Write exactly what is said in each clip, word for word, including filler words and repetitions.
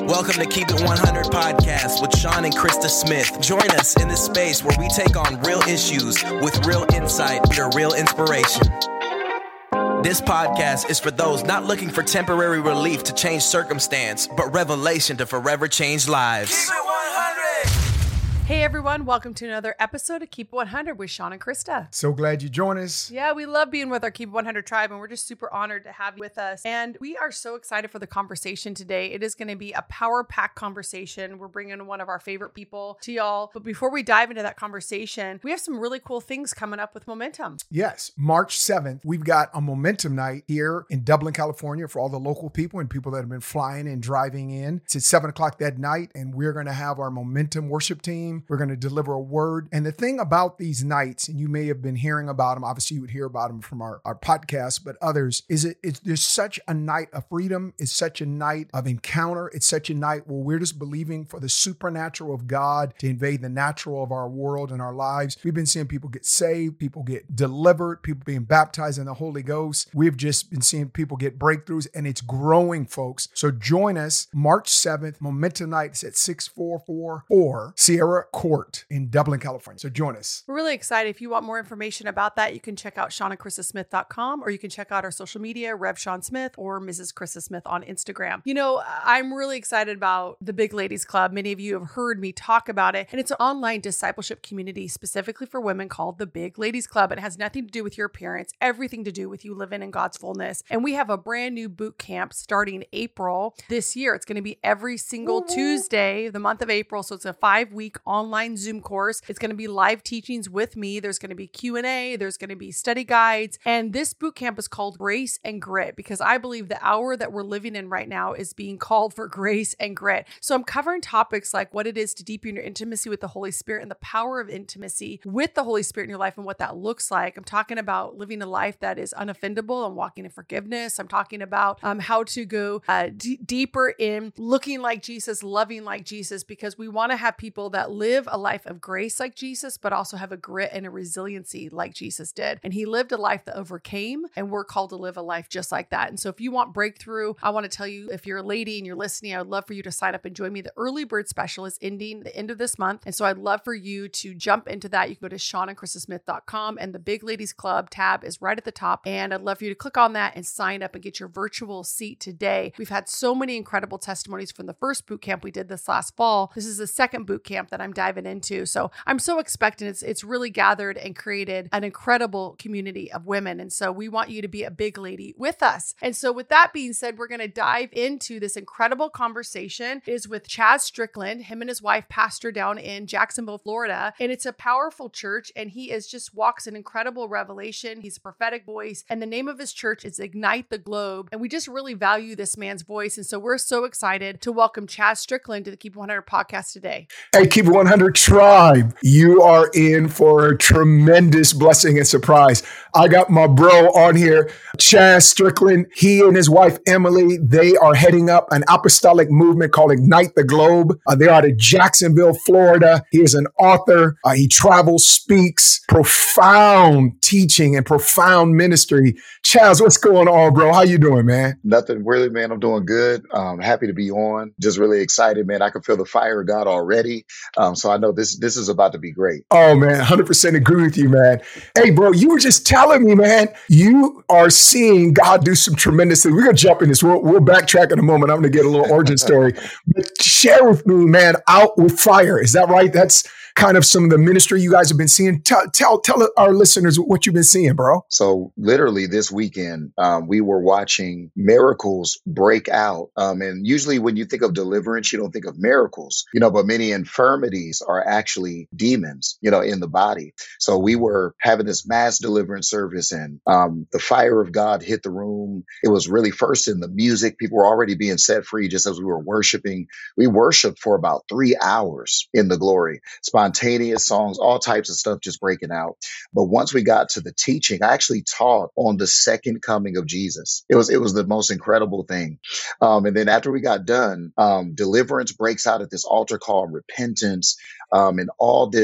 Welcome to Keep It one hundred Podcast with Sean and Krista Smith. Join us in this space where we take on real issues with real insight under real inspiration. This podcast is for those not looking for temporary relief to change circumstance, but revelation to forever change lives. Keep It one hundred! Hey everyone, welcome to another episode of Keep It one hundred with Sean and Krista. So glad you joined us. Yeah, we love being with our Keep It one hundred tribe, and we're just super honored to have you with us. And we are so excited for the conversation today. It is going to be a power-packed conversation. We're bringing one of our favorite people to y'all. But before we dive into that conversation, we have some really cool things coming up with Momentum. Yes, March seventh, we've got a Momentum night here in Dublin, California for all the local people and people that have been flying and driving in. It's at seven o'clock that night, and we're going to have our Momentum worship team. We're going to deliver a word. And the thing about these nights, and you may have been hearing about them, obviously you would hear about them from our, our podcast, but others, is it, it's there's such a night of freedom. It's such a night of encounter. It's such a night where we're just believing for the supernatural of God to invade the natural of our world and our lives. We've been seeing people get saved, people get delivered, people being baptized in the Holy Ghost. We've just been seeing people get breakthroughs, and it's growing, folks. So join us March seventh, Momentum Night. It's at six four four four Sierra Court in Dublin, California. So join us. We're really excited. If you want more information about that, you can check out sean and krista smith dot com, or you can check out our social media, Rev Sean Smith or Missus Krista Smith on Instagram. You know, I'm really excited about the Big Ladies Club. Many of you have heard me talk about it, and it's an online discipleship community specifically for women called the Big Ladies Club. It has nothing to do with your appearance, everything to do with you living in God's fullness. And we have a brand new boot camp starting April this year. It's going to be every single mm-hmm. Tuesday, the month of April. So it's a five week online Zoom course. It's going to be live teachings with me. There's going to be Q and A. There's going to be study guides. And this boot camp is called Grace and Grit because I believe the hour that we're living in right now is being called for grace and grit. So I'm covering topics like what it is to deepen your intimacy with the Holy Spirit and the power of intimacy with the Holy Spirit in your life and what that looks like. I'm talking about living a life that is unoffendable and walking in forgiveness. I'm talking about um, how to go uh, d- deeper in looking like Jesus, loving like Jesus, because we want to have people that live a life of grace like Jesus, but also have a grit and a resiliency like Jesus did. And he lived a life that overcame, and we're called to live a life just like that. And so if you want breakthrough, I want to tell you, if you're a lady and you're listening, I would love for you to sign up and join me. The early bird special is ending the end of this month. And so I'd love for you to jump into that. You can go to sean and krista smith dot com, and the Big Ladies Club tab is right at the top. And I'd love for you to click on that and sign up and get your virtual seat today. We've had so many incredible testimonies from the first boot camp we did this last fall. This is the second boot camp that I'm diving into. So I'm so expectant. It's, it's really gathered and created an incredible community of women. And so we want you to be a big lady with us. And so with that being said, we're going to dive into this incredible conversation. It is with Chaz Strickland. Him and his wife pastor down in Jacksonville, Florida. And it's a powerful church. And he is just walks an incredible revelation. He's a prophetic voice. And the name of his church is Ignite the Globe. And we just really value this man's voice. And so we're so excited to welcome Chaz Strickland to the Keep It one hundred podcast today. Hey, Keep It one hundred tribe, you are in for a tremendous blessing and surprise. I got my bro on here, Chaz Strickland. He and his wife, Emily, they are heading up an apostolic movement called Ignite the Globe. Uh, they're out of Jacksonville, Florida. He is an author. Uh, he travels, speaks, profound teaching and profound ministry. Chaz, what's going on, bro? How you doing, man? Nothing really, man. I'm doing good. Um, happy to be on. Just really excited, man. I can feel the fire of God already. Um, so I know this this is about to be great. Oh, man, one hundred percent agree with you, man. Hey, bro, you were just telling me, man, you are seeing God do some tremendous things. We're going to jump in this. We'll, we'll backtrack in a moment. I'm going to get a little origin story. But share with me, man, Out with Fire. Is that right? That's kind of some of the ministry you guys have been seeing. Tell tell tell our listeners what you've been seeing, bro. So literally this weekend, um, we were watching miracles break out. Um, and usually when you think of deliverance, you don't think of miracles, you know, but many infirmities are actually demons, you know, in the body. So we were having this mass deliverance service, and um, the fire of God hit the room. It was really first in the music. People were already being set free just as we were worshiping. We worshiped for about three hours in the glory. Spontaneous songs, all types of stuff just breaking out. But once we got to the teaching, I actually taught on the second coming of Jesus. It was it was the most incredible thing. Um, and then after we got done, um, deliverance breaks out at this altar call, repentance, um, and all this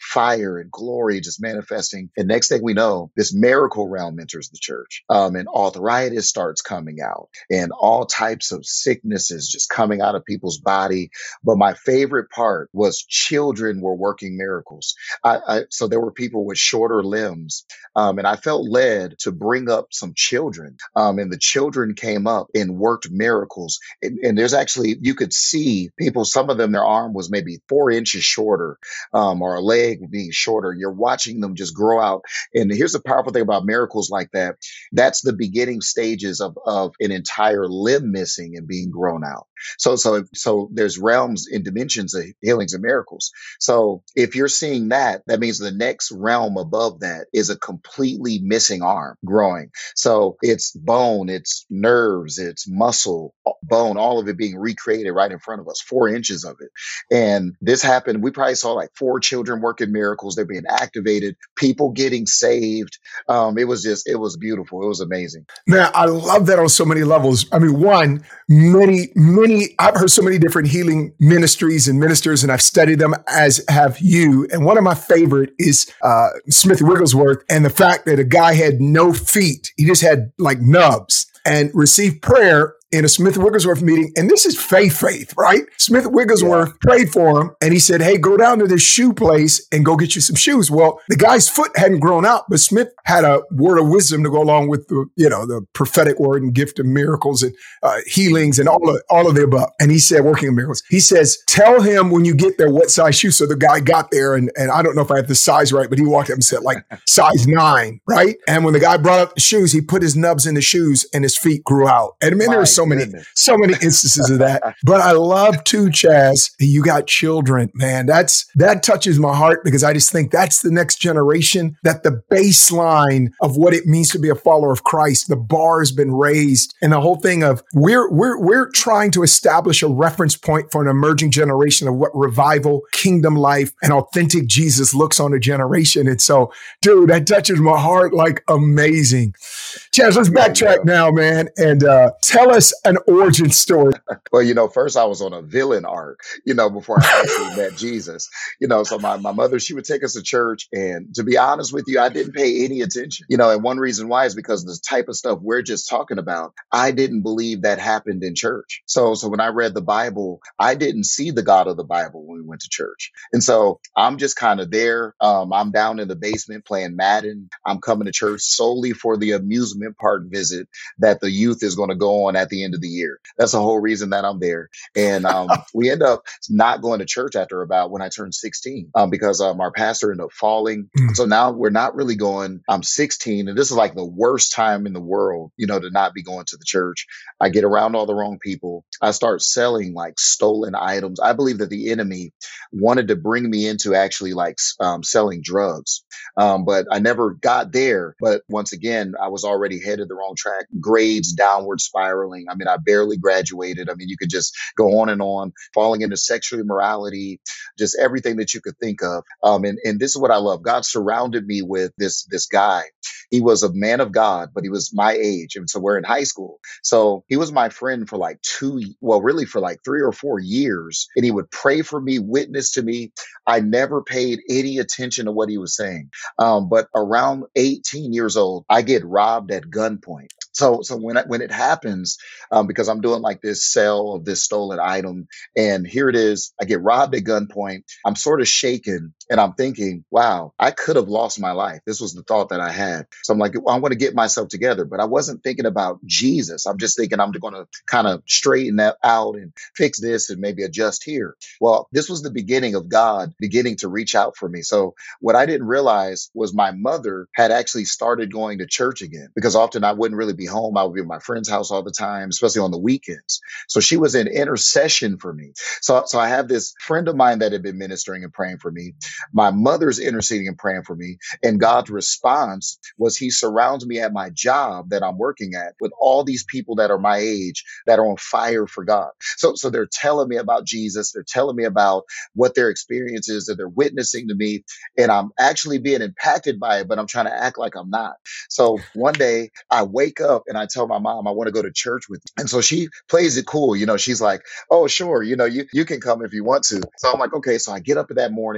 fire and glory just manifesting. And next thing we know, this miracle realm enters the church. Um, and arthritis starts coming out and all types of sicknesses just coming out of people's body. But my favorite part was children were working miracles. I, I, so there were people with shorter limbs. Um, and I felt led to bring up some children. Um, and the children came up and worked miracles. And, and there's actually, you could see people, some of them, their arm was maybe four inches shorter, um, or a leg being shorter. You're watching them just grow out. And here's the powerful thing about miracles like that. That's the beginning stages of, of an entire limb missing and being grown out. So, so, so there's realms and dimensions of healings and miracles. So if you're seeing that, that means the next realm above that is a completely missing arm growing. So it's bone, it's nerves, it's muscle, bone, all of it being recreated right in front of us, four inches of it. And this happened. We probably saw like four children working miracles. They're being activated, people getting saved. Um, it was just, it was beautiful. It was amazing. Man, I love that on so many levels. I mean, one, many, many, I've heard so many different healing ministries and ministers, and I've studied them, as have you. And one of my favorite is uh, Smith Wigglesworth, and the fact that a guy had no feet. He just had like nubs and received prayer in a Smith Wigglesworth meeting. And this is faith, faith, right? Smith Wigglesworth yeah. prayed for him. And he said, hey, go down to this shoe place and go get you some shoes. Well, the guy's foot hadn't grown out, but Smith had a word of wisdom to go along with the, you know, the prophetic word and gift of miracles and uh, healings and all of, all of the above. And he said, working in miracles, he says, tell him when you get there what size shoe. So the guy got there, and, and I don't know if I had the size right, but he walked up and said like size nine, right? And when the guy brought up the shoes, he put his nubs in the shoes and his feet grew out. And I mean, there were so many, so many instances of that. But I love too, Chaz, you got children, man. That's, that touches my heart, because I just think that's the next generation, that the baseline of what it means to be a follower of Christ, the bar has been raised. And the whole thing of we're, we're, we're trying to establish a reference point for an emerging generation of what revival, kingdom life, and authentic Jesus looks on a generation. And so, dude, that touches my heart like amazing. Chaz, let's backtrack now, man, and uh, tell us an origin story. Well, you know, first I was on a villain arc, you know, before I actually met Jesus. You know, so my, my mother, she would take us to church. And to be honest with you, I didn't pay any attention. You know, and one reason why is because the type of stuff we're just talking about, I didn't believe that happened in church. So, so when I read the Bible, I didn't see the God of the Bible when we went to church. And so I'm just kind of there. Um, I'm down in the basement playing Madden. I'm coming to church solely for the amusement park visit that the youth is going to go on at the end of the year. That's the whole reason that I'm there. And um, we end up not going to church after about when I turned sixteen, um, because um, our pastor ended up falling. Mm. So now we're not really going. I'm sixteen, and this is like the worst time in the world, you know, to not be going to the church. I get around all the wrong people. I start selling like stolen items. I believe that the enemy wanted to bring me into actually like um, selling drugs. Um, but I never got there. But once again, I was already headed the wrong track, grades downward spiraling. I mean, I barely graduated. I mean, you could just go on and on, falling into sexual immorality, just everything that you could think of. Um, and, and this is what I love. God surrounded me with this, this guy. He was a man of God, but he was my age. And so we're in high school. So he was my friend for like two, well, really for like three or four years. And he would pray for me, witness to me. I never paid any attention to what he was saying. Um, but around eighteen years old, I get robbed at gunpoint. So, so when I, when it happens, um, because I'm doing like this sale of this stolen item, and here it is, I get robbed at gunpoint. I'm sort of shaken, and I'm thinking, wow, I could have lost my life. This was the thought that I had. So I'm like, well, I want to get myself together, but I wasn't thinking about Jesus. I'm just thinking I'm going to kind of straighten that out and fix this and maybe adjust here. Well, this was the beginning of God beginning to reach out for me. So what I didn't realize was my mother had actually started going to church again, because often I wouldn't really be home. I would be at my friend's house all the time, especially on the weekends. So she was in intercession for me. So, so I have this friend of mine that had been ministering and praying for me. My mother's interceding and praying for me. And God's response was he surrounds me at my job that I'm working at with all these people that are my age that are on fire for God. So, so they're telling me about Jesus. They're telling me about what their experience is, that they're witnessing to me. And I'm actually being impacted by it, but I'm trying to act like I'm not. So one day I wake up and I tell my mom, I want to go to church with you. And so she plays it cool. You know, she's like, oh, sure. You know, you, you can come if you want to. So I'm like, okay. So I get up that morning. We jump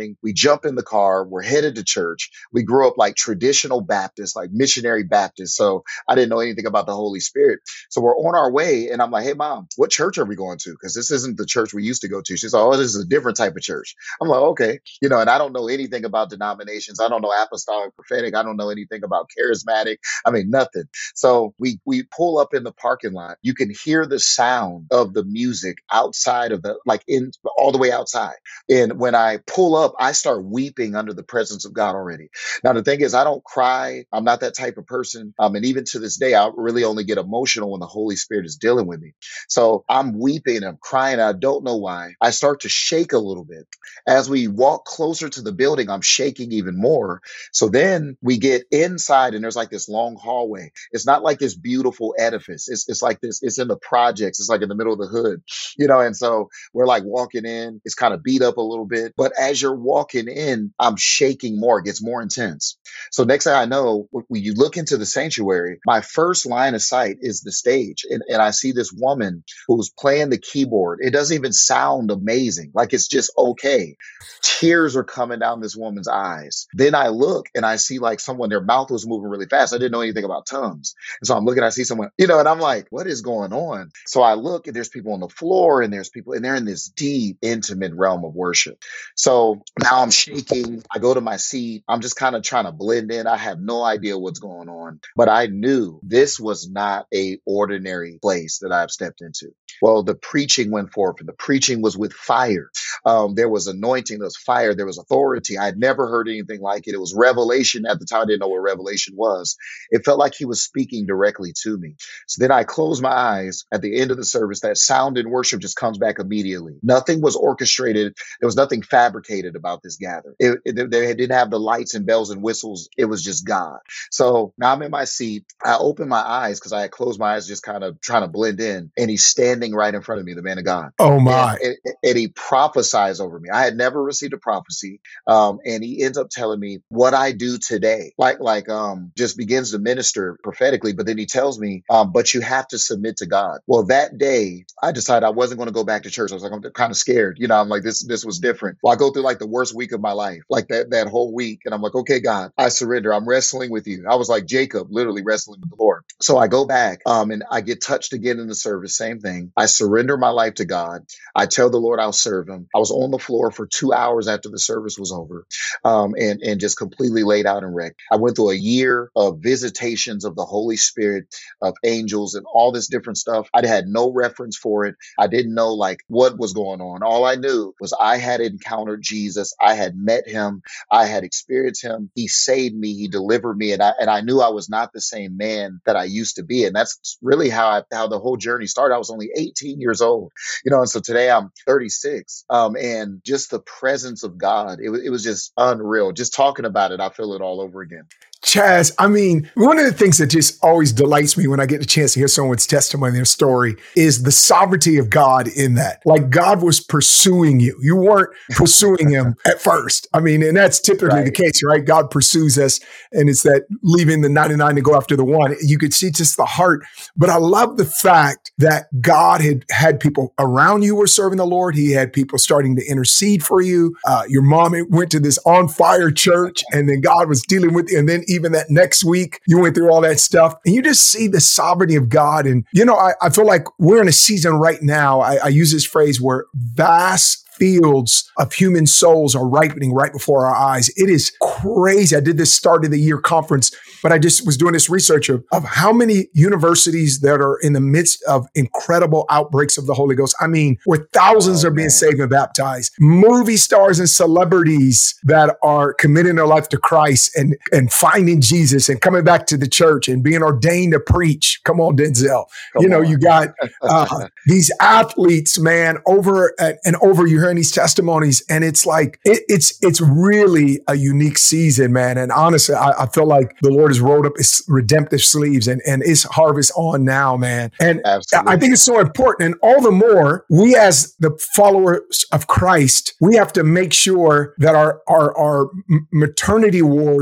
jump in the car. We're headed to church. We grew up like traditional Baptists, like missionary Baptists. So I didn't know anything about the Holy Spirit. So we're on our way and I'm like, hey, Mom, what church are we going to? Because this isn't the church we used to go to. She's like, oh, this is a different type of church. I'm like, okay. You know, and I don't know anything about denominations. I don't know apostolic, prophetic. I don't know anything about charismatic. I mean, nothing. So we, we pull up in the parking lot. You can hear the sound of the music outside of the, like in all the way outside. And when I pull up, I start weeping under the presence of God already. Now, the thing is, I don't cry. I'm not that type of person. Um, and even to this day, I really only get emotional when the Holy Spirit is dealing with me. So I'm weeping, I'm crying. I don't know why. I start to shake a little bit. As we walk closer to the building, I'm shaking even more. So then we get inside and there's like this long hallway. It's not like this beautiful edifice. It's, it's like this, it's in the projects. It's like in the middle of the hood, you know? And so we're like walking in, it's kind of beat up a little bit, but as you're walking in, I'm shaking more. It gets more intense. So next thing I know, when you look into the sanctuary, my first line of sight is the stage. And, and I see this woman who's playing the keyboard. It doesn't even sound amazing. Like it's just okay. Tears are coming down this woman's eyes. Then I look and I see like someone, their mouth was moving really fast. I didn't know anything about tongues. And so I'm looking, I see someone, you know, and I'm like, what is going on? So I look and there's people on the floor and there's people and they're in this deep, intimate realm of worship. So now I'm shaking. I go to my seat. I'm just kind of trying to blend in. I have no idea what's going on, but I knew this was not a ordinary place that I've stepped into. Well, the preaching went forth and the preaching was with fire. Um, there was anointing, there was fire, there was authority. I had never heard anything like it. It was revelation. At the time, I didn't know what revelation was. It felt like he was speaking directly to me. So then I closed my eyes at the end of the service. That sound in worship just comes back immediately. Nothing was orchestrated. There was nothing fabricated about this gathering. It, it, they didn't have the lights and bells and whistles. It was just God. So now I'm in my seat. I open my eyes because I had closed my eyes, just kind of trying to blend in. And he's standing right in front of me, the man of God. Oh my. And, and, and he prophesies over me. I had never received a prophecy. Um, and he ends up telling me what I do today, like, like, um, just begins to minister prophetically. But then he tells me, um, but you have to submit to God. Well, that day I decided I wasn't going to go back to church. I was like, I'm kind of scared. You know, I'm like, this, this was different. Well, I go through like the worst week of my life, like that, that whole week. And I'm like, okay, God, I surrender. I'm wrestling with you. I was like Jacob, literally wrestling with the Lord. So I go back, um, and I get touched again in the service. Same thing. I surrender my life to God. I tell the Lord I'll serve him. I was on the floor for two hours after the service was over, um, and, and just completely laid out and wrecked. I went through a year of visitations of the Holy Spirit, of angels and all this different stuff. I had no reference for it. I didn't know like what was going on. All I knew was I had encountered Jesus. I had met him. I had experienced him. He saved me. He delivered me. And I, and I knew I was not the same man that I used to be. And that's really how I, how the whole journey started. I was only eighteen years old, you know, and so today I'm thirty-six. Um, and just the presence of God, it, it was just unreal. Just talking about it, I feel it all over again. Chaz, I mean, one of the things that just always delights me when I get a chance to hear someone's testimony, their story, is the sovereignty of God in that. Like God was pursuing you. You weren't pursuing him at first. I mean, and that's typically right. the case, right? God pursues us, and it's that leaving the ninety-nine to go after the one. You could see just the heart. But I love the fact that God had had people around you were serving the Lord. He had people starting to intercede for you. Uh, your mom went to this on fire church, and then God was dealing with you. And then even that next week, you went through all that stuff, and you just see the sovereignty of God. And, you know, I, I feel like we're in a season right now. I, I use this phrase where vast fields of human souls are ripening right before our eyes. It is crazy. I did this start of the year conference, but I just was doing this research of, of how many universities that are in the midst of incredible outbreaks of the Holy Ghost. I mean, where thousands oh, are being man. saved and baptized, movie stars and celebrities that are committing their life to Christ and, and finding Jesus and coming back to the church and being ordained to preach. Come on, Denzel. Come you know, on. you got uh, these athletes, man, over and, and over. You hear these testimonies, and it's like it, it's it's really a unique season, man. And honestly, I, I feel like the Lord has rolled up his redemptive sleeves, and and it's harvest on now, man. And Absolutely. I think it's so important, and all the more we as the followers of Christ, we have to make sure that our our our maternity wards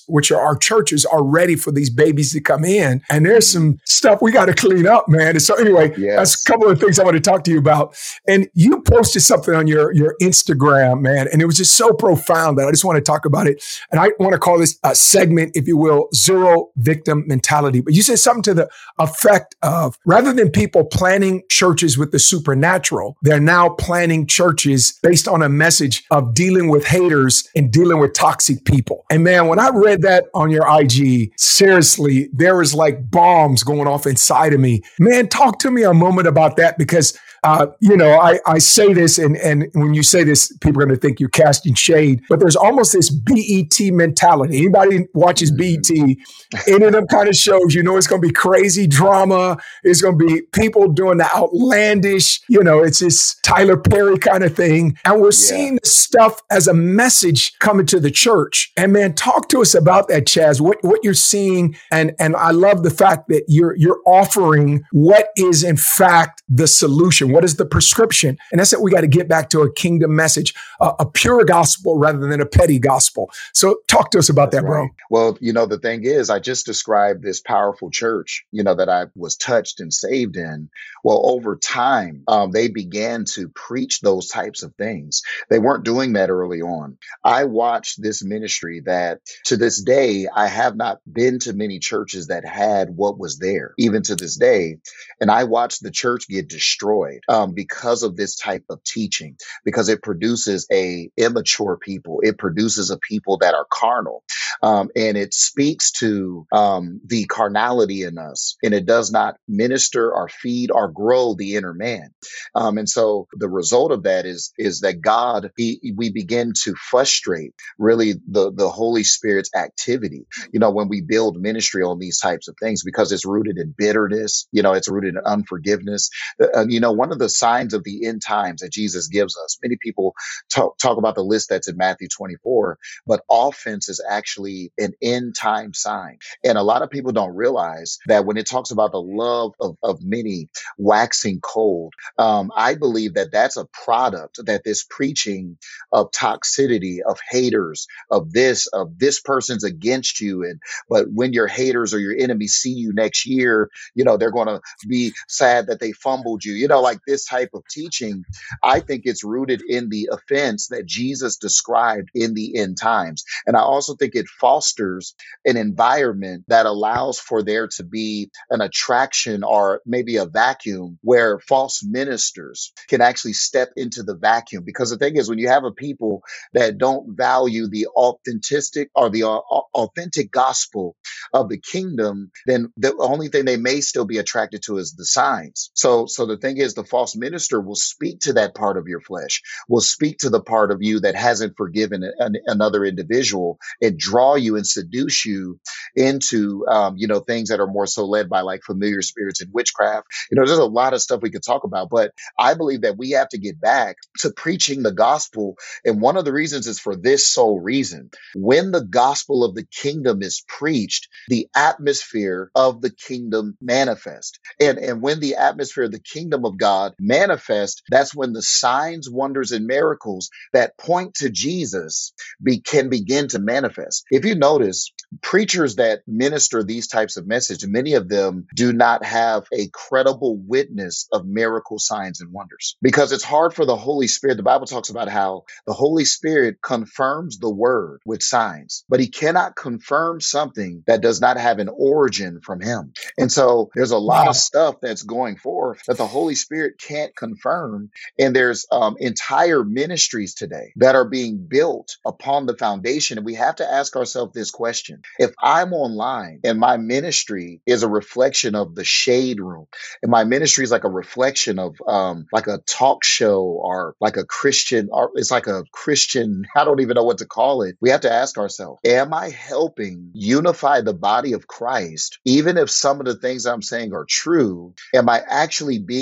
which are our churches, are ready for these babies to come in. And there's some stuff we got to clean up, man. And so anyway, Yes. that's a couple of things I want to talk to you about. And you posted something on your, your Instagram, man, and it was just so profound that I just want to talk about it. And I want to call this a segment, if you will, zero victim mentality. But you said something to the effect of, rather than people planning churches with the supernatural, they're now planning churches based on a message of dealing with haters and dealing with toxic people. And man, when I read that on your I G, seriously, there was like bombs going off inside of me. Man, talk to me a moment about that, because Uh, you know, I, I say this, and, and when you say this, people are going to think you're casting shade, but there's almost this B E T mentality. Anybody watches B E T, any of them kind of shows, you know, it's going to be crazy drama. It's going to be people doing the outlandish, you know, it's this Tyler Perry kind of thing. And we're yeah. seeing this stuff as a message coming to the church. And man, talk to us about that, Chaz, what, what you're seeing. And, and I love the fact that you're, you're offering what is in fact the solution. What is the prescription? And that's it. We got to get back to a kingdom message, uh, a pure gospel rather than a petty gospel. So talk to us about that's that, bro. Right. Well, you know, the thing is, I just described this powerful church, you know, that I was touched and saved in. Well, over time, um, they began to preach those types of things. They weren't doing that early on. I watched this ministry that to this day, I have not been to many churches that had what was there, even to this day. And I watched the church get destroyed. Um, because of this type of teaching, because it produces a immature people. It produces a people that are carnal. Um, and it speaks to um, the carnality in us, and it does not minister or feed or grow the inner man. Um, and so the result of that is, is that God, he, we begin to frustrate really the, the Holy Spirit's activity, you know, when we build ministry on these types of things, because it's rooted in bitterness, you know, it's rooted in unforgiveness. Uh, you know, one of the signs of the end times that Jesus gives us, many people talk, talk about the list that's in Matthew twenty-four, but offense is actually an end time sign. And a lot of people don't realize that when it talks about the love of, of many waxing cold, um, I believe that that's a product that this preaching of toxicity, of haters, of this, of this person's against you. And, but when your haters or your enemies see you next year, you know, they're going to be sad that they fumbled you, you know, like this type of teaching. I think it's rooted in the offense that Jesus described in the end times. And I also think it fosters an environment that allows for there to be an attraction or maybe a vacuum where false ministers can actually step into the vacuum. Because the thing is, when you have a people that don't value the authentic or the uh, authentic gospel of the kingdom, then the only thing they may still be attracted to is the signs. So, so the thing is, the false minister will speak to that part of your flesh, will speak to the part of you that hasn't forgiven an, another individual, and draw you and seduce you into, um, you know, things that are more so led by like familiar spirits and witchcraft. You know, there's a lot of stuff we could talk about, but I believe that we have to get back to preaching the gospel. And one of the reasons is for this sole reason. When the gospel of the kingdom is preached, the atmosphere of the kingdom manifests. And, and when the atmosphere of the kingdom of God manifests, that's when the signs, wonders, and miracles that point to Jesus be, can begin to manifest. If you notice, preachers that minister these types of messages, many of them do not have a credible witness of miracle signs and wonders, because it's hard for the Holy Spirit. The Bible talks about how the Holy Spirit confirms the word with signs, but he cannot confirm something that does not have an origin from him. And so there's a lot wow. of stuff that's going forth that the Holy Spirit can't confirm. And there's um, entire ministries today that are being built upon the foundation. And we have to ask ourselves this question. If I'm online and my ministry is a reflection of the shade room, and my ministry is like a reflection of um, like a talk show or like a Christian, or it's like a Christian, I don't even know what to call it. We have to ask ourselves, am I helping unify the body of Christ? Even if some of the things I'm saying are true, am I actually being a,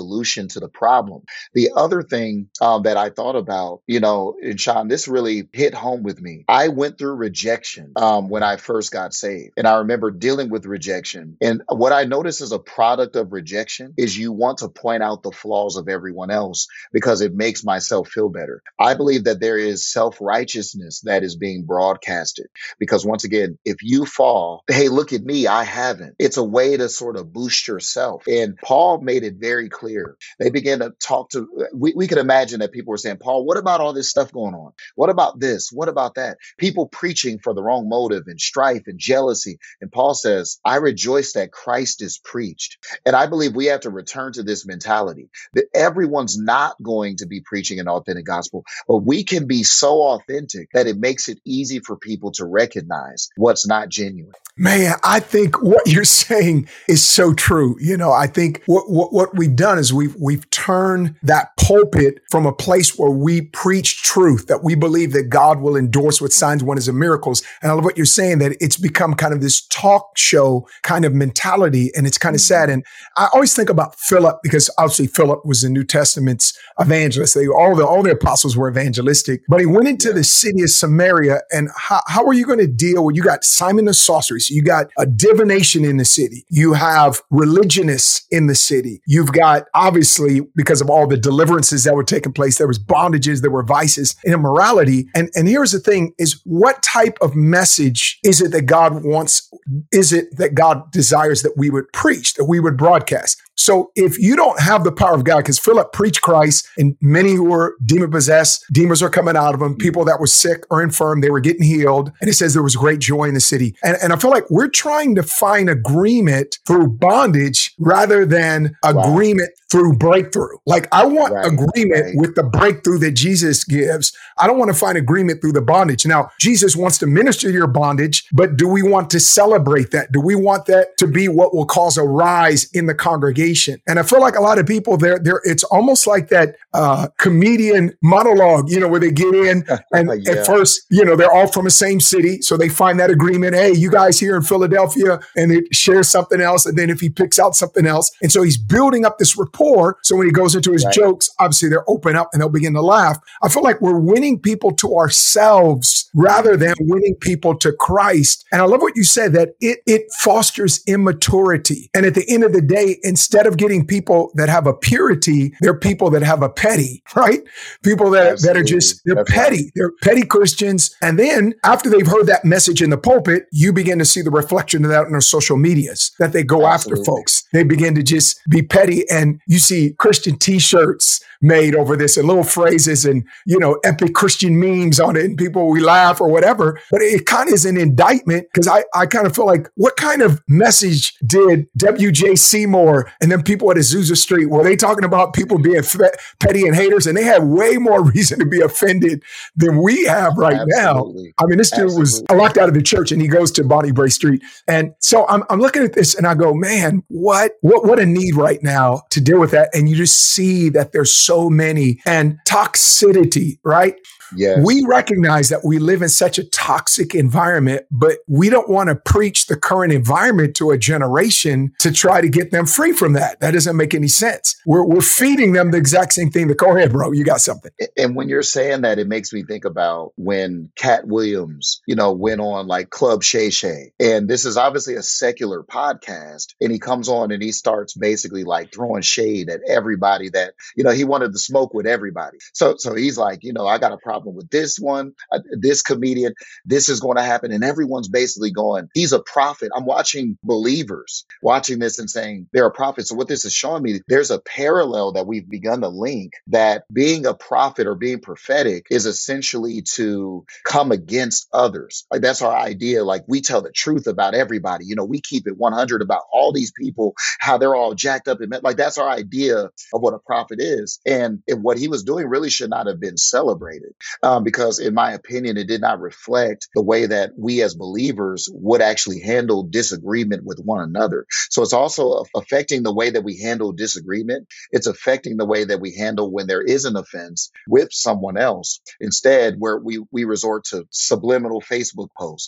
solution to the problem. The other thing um, that I thought about, you know, and Sean, this really hit home with me. I went through rejection um, when I first got saved. And I remember dealing with rejection. And what I noticed as a product of rejection is you want to point out the flaws of everyone else because it makes myself feel better. I believe that there is self-righteousness that is being broadcasted because once again, if you fall, hey, look at me, I haven't. It's a way to sort of boost yourself. And Paul made it very clear. They began to talk to, we, we could imagine that people were saying, Paul, what about all this stuff going on? What about this? What about that? People preaching for the wrong motive and strife and jealousy. And Paul says, I rejoice that Christ is preached. And I believe we have to return to this mentality that everyone's not going to be preaching an authentic gospel, but we can be so authentic that it makes it easy for people to recognize what's not genuine. Man, I think what you're saying is so true. You know, I think what, what, what we've done is we've, we've turned that pulpit from a place where we preach truth, that we believe that God will endorse with signs, wonders, and miracles. And I love what you're saying, that it's become kind of this talk show kind of mentality. And it's kind of sad. And I always think about Philip, because obviously Philip was the New Testament's evangelist. They, all the, all the apostles were evangelistic, but he went into yeah. the city of Samaria. And how, how are you going to deal with, you got Simon the sorcerer, so you got a divination in the city. You have religionists in the city. You've got, obviously, because of all the deliverances that were taking place, there was bondages, there were vices and immorality. And, and here's the thing is, what type of message is it that God wants, is it that God desires that we would preach, that we would broadcast? So if you don't have the power of God, because Philip preached Christ and many who were demon possessed, demons are coming out of them, people that were sick or infirm, they were getting healed. And it says there was great joy in the city. And, and I feel like we're trying to find agreement through bondage rather than Wow. agreement through breakthrough. Like I want Right, agreement right. with the breakthrough that Jesus gives. I don't want to find agreement through the bondage. Now, Jesus wants to minister your bondage, but do we want to celebrate that? Do we want that to be what will cause a rise in the congregation? And I feel like a lot of people there, there, it's almost like that uh, comedian monologue, you know, where they get in and Yeah. at first, you know, they're all from the same city. So they find that agreement. Hey, you guys here in Philadelphia, and it shares something else. And then if he picks out something else, and so he's building up this rapport. So when he goes into his Right. jokes, obviously they're open up and they'll begin to laugh. I feel like we're winning people to ourselves rather than winning people to Christ. And I love what you said, that it, it fosters immaturity. And at the end of the day, instead of getting people that have a purity, they're people that have a petty, right? People that, that are just, they're That's petty. right. They're petty Christians. And then after they've heard that message in the pulpit, you begin to see the reflection of that in their social medias, that they go Absolutely. after folks. They begin to just be petty. And you see Christian t-shirts made over this and little phrases and, you know, epic Christian memes on it, and people, we laugh or whatever. But it kind of is an indictment, because I, I kind of feel like, what kind of message did W J Seymour and then people at Azusa Street, were they talking about people being fe- petty and haters? And they had way more reason to be offended than we have right Absolutely. now. I mean, this dude was Absolutely. locked out of the church and he goes to Bonnie Bray Street. And so I'm, I'm looking at this and I go, man, what, what, what a need right now to deal with that. And you just see that there's so many, and toxicity, right? Yes. We recognize that we live in such a toxic environment, but we don't want to preach the current environment to a generation to try to get them free from that. That doesn't make any sense. We're, we're feeding them the exact same thing. Go ahead, bro. You got something. And when you're saying that, it makes me think about when Cat Williams, you know, went on like Club Shay Shay. And this is obviously a secular podcast. And he comes on and he starts basically like throwing shade at everybody that, you know, he wanted to smoke with everybody. So, so he's like, you know, I got a problem with this one, uh, this comedian, this is going to happen. And everyone's basically going, he's a prophet. I'm watching believers watching this and saying they're a prophet. So what this is showing me, there's a parallel that we've begun to link, that being a prophet or being prophetic is essentially to come against others. Like that's our idea. Like we tell the truth about everybody. You know, we keep it one hundred about all these people, how they're all jacked up and like that's our idea of what a prophet is. And, and what he was doing really should not have been celebrated. Um, because in my opinion, it did not reflect the way that we as believers would actually handle disagreement with one another. So it's also affecting the way that we handle disagreement. It's affecting the way that we handle when there is an offense with someone else. Instead, where we, we resort to subliminal Facebook posts and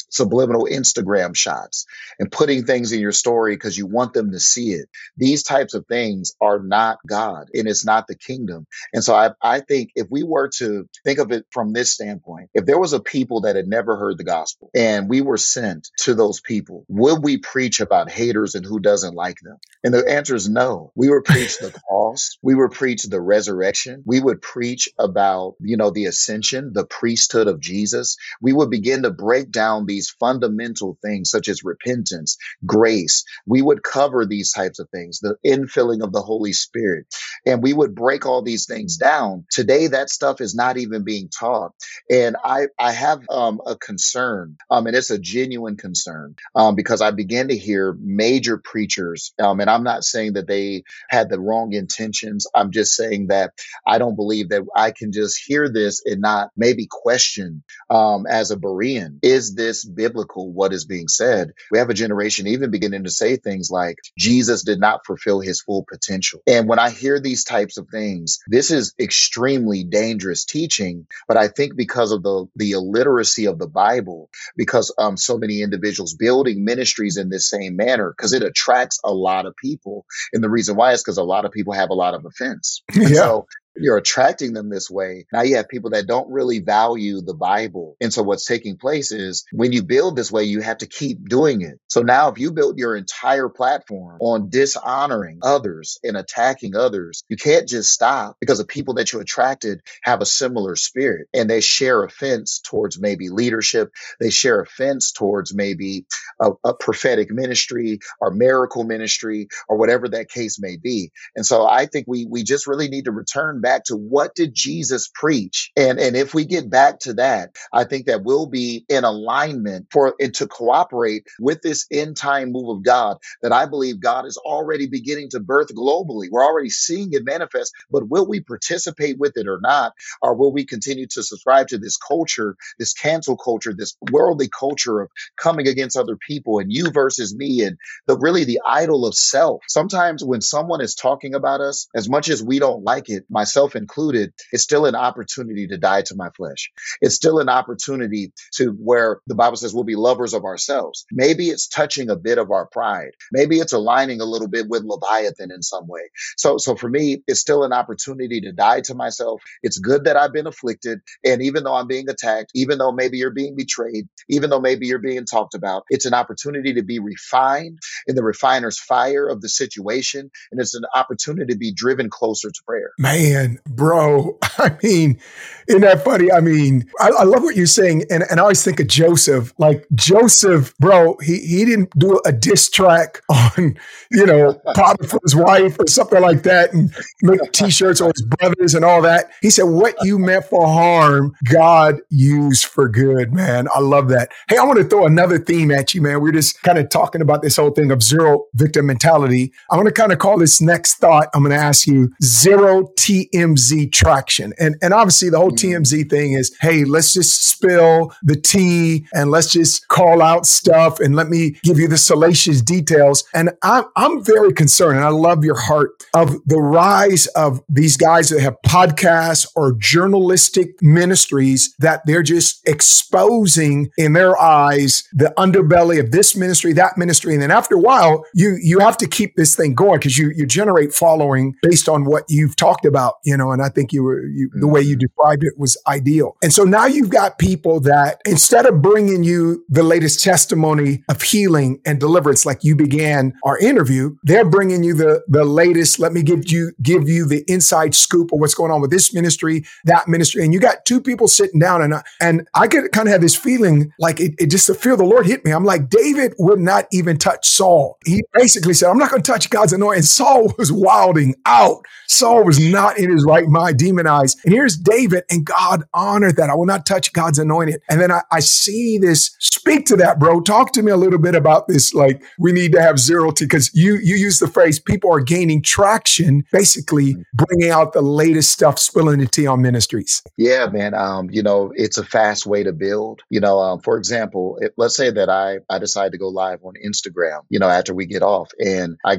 subliminal Instagram shots and putting things in your story because you want them to see it. These types of things are not God, and it's not the kingdom. And so I, I think if we were to think of it from this standpoint, if there was a people that had never heard the gospel and we were sent to those people, would we preach about haters and who doesn't like them? And the answer is no. We would preach the cross. We would preach the resurrection. We would preach about, you know, the ascension, the priesthood of Jesus. We would begin to break down these fundamental things such as repentance, grace. We would cover these types of things, the infilling of the Holy Spirit, and we would break all these things down. Today, that stuff is not even being taught. And I, I have um, a concern, um, and it's a genuine concern, um, because I began to hear major preachers, um, and I'm not saying that they had the wrong intentions. I'm just saying that I don't believe that I can just hear this and not maybe question, um, as a Berean, is this biblical, what is being said? We have a generation even beginning to say things like, Jesus did not fulfill his full potential. And when I hear these types of things, this is extremely dangerous teaching. But I think because of the, the illiteracy of the Bible, because um, so many individuals building ministries in this same manner, because it attracts a lot of people. And the reason why is because a lot of people have a lot of offense. And Yeah. so you're attracting them this way. Now you have people that don't really value the Bible. And so what's taking place is when you build this way, you have to keep doing it. So now if you build your entire platform on dishonoring others and attacking others, you can't just stop, because the people that you attracted have a similar spirit and they share offense towards maybe leadership. They share offense towards maybe a, a prophetic ministry or miracle ministry or whatever that case may be. And so I think we, we just really need to return back to what did Jesus preach? And, and if we get back to that, I think that we'll be in alignment for it to cooperate with this end time move of God that I believe God is already beginning to birth globally. We're already seeing it manifest, but will we participate with it or not? Or will we continue to subscribe to this culture, this cancel culture, this worldly culture of coming against other people and you versus me, and the really the idol of self? Sometimes when someone is talking about us, as much as we don't like it, myself included, it's still an opportunity to die to my flesh. It's still an opportunity to where the Bible says we'll be lovers of ourselves. Maybe it's touching a bit of our pride. Maybe it's aligning a little bit with Leviathan in some way. So, so for me, it's still an opportunity to die to myself. It's good that I've been afflicted. And even though I'm being attacked, even though maybe you're being betrayed, even though maybe you're being talked about, it's an opportunity to be refined in the refiner's fire of the situation. And it's an opportunity to be driven closer to prayer. Man, bro, I mean, isn't that funny? I mean, I, I love what you're saying. And, and I always think of Joseph, like Joseph, bro, he, he didn't do a diss track on, you know, Potiphar's wife or something like that and make t-shirts on his brothers and all that. He said, what you meant for harm, God used for good, man. I love that. Hey, I want to throw another theme at you, man. We're just kind of talking about this whole thing of zero victim mentality. I want to kind of call this next thought. I'm going to ask you zero T M Z traction. And, and obviously the whole T M Z thing is, hey, let's just spill the tea and let's just call out stuff and let me give you the salacious details. And I'm, I'm very concerned, and I love your heart, of the rise of these guys that have podcasts or journalistic ministries that they're just exposing in their eyes the underbelly of this ministry, that ministry. And then after a while, you, you have to keep this thing going because you, you generate following based on what you've talked about, you know, and I think you were, you, the way you described it was ideal. And so now you've got people that instead of bringing you the latest testimony of healing and deliverance, like you began our interview, they're bringing you the, the latest, let me give you, give you the inside scoop of what's going on with this ministry, that ministry. And you got two people sitting down, and, and I could kind of have this feeling like it, it just, the fear of the Lord hit me. I'm like, David would not even touch Saul. He basically said, I'm not going to touch God's anointing. And Saul was wilding out. Saul was not in his right mind, demonized. And here's David, and God honored that. I will not touch God's anointed. And then I, I see this. Speak to that, bro. Talk to me a little bit about this. Like, we need to have zero T, because you you use the phrase people are gaining traction, basically bringing out the latest stuff, spilling the tea on ministries. Yeah, man. Um, you know, it's a fast way to build. You know, um, for example, if, let's say that I I decide to go live on Instagram, you know, after we get off, and I go,